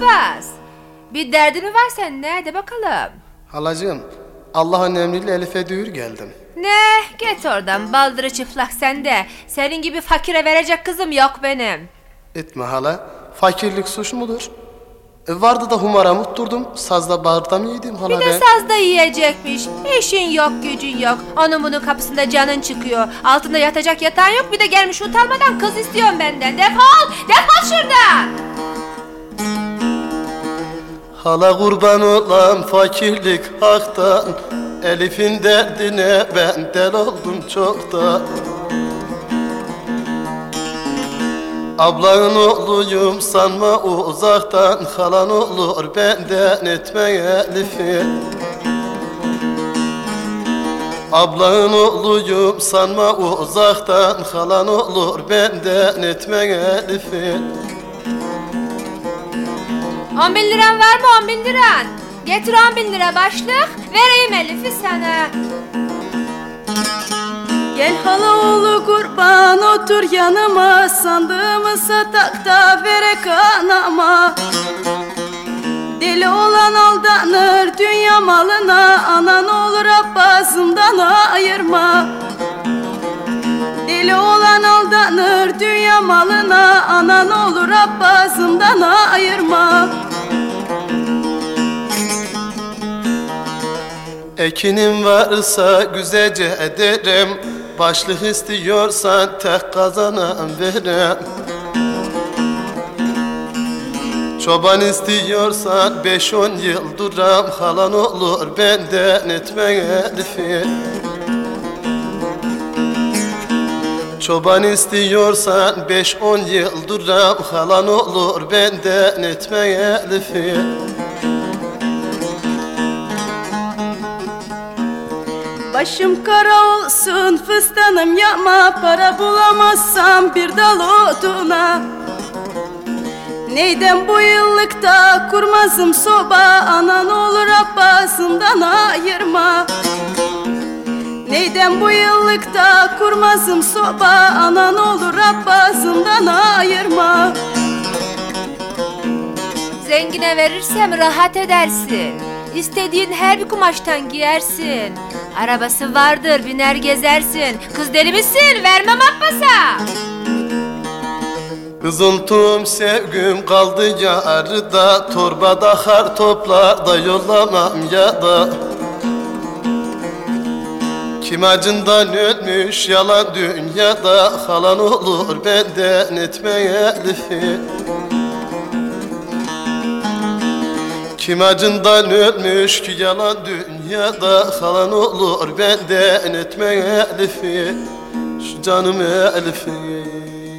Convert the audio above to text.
Abbas. Bir derdin mi var senin, ne de bakalım. Halacığım, Allah'ın emriyle Elif'e düğür geldim. Ne, git oradan, baldırı çıplak sende. Senin gibi fakire verecek kızım yok benim. Etme hala, fakirlik suç mudur? Vardı da humara mutturdum, sazda bağırda mı yedim hala Bir de sazda yiyecekmiş. İşin yok, gücün yok. Onun bunun kapısında canın çıkıyor. Altında yatacak yatağın yok, bir de gelmiş utanmadan kız istiyorsun benden. Defol, defol şuradan. Hala kurban olan fakirlik haktan, Elif'in derdine ben del oldum çoktan. Ablanın oğluyum sanma uzaktan, halan olur benden etme Elif'i. Ablanın oğluyum sanma uzaktan, halan olur benden etme Elif'i. 10 bin liran var mı, 10 bin liran? Getir 10 bin lira başlık, vereyim Elif'i sana. Gel hala oğlu kurban otur yanıma, sandığımı satak da verek anama. Deli olan aldanır dünya malına, anan olur Abbas'ımdan ayırma. Deli olan aldanır dünya malına, anan olur Abbas'ımdan ayırma. Ekinim varsa güzelce ederim, başlık istiyorsan tek kazanan verem. Çoban istiyorsan 5-10 yıl duram, halan olur benden etme Elif'i. Çoban istiyorsan 5-10 yıl duram, halan olur benden etme Elif'i. Başım kara olsun fıstanım yapma, para bulamazsam bir dal oduna. Neyden bu yıllıkta kurmazım soba, anan olur Abbas'ımdan ayırma. Neyden bu yıllıkta kurmazım soba, anan olur Abbas'ımdan ayırma. Zengine verirsem rahat edersin. İstediğin her bir kumaştan giyersin. Arabası vardır, biner gezersin. Kız deli misin? Vermem Abbas'a. Kızıltım sevgim kaldı yarıda, torbada har toplarda yollamam ya da. Kim acından ölmüş yalan dünyada, halan olur benden etme Elif'i. Kim acından ölmüş ki yalan dünyada, halan olur benden etme Elif'i. Şu canım Elif'i.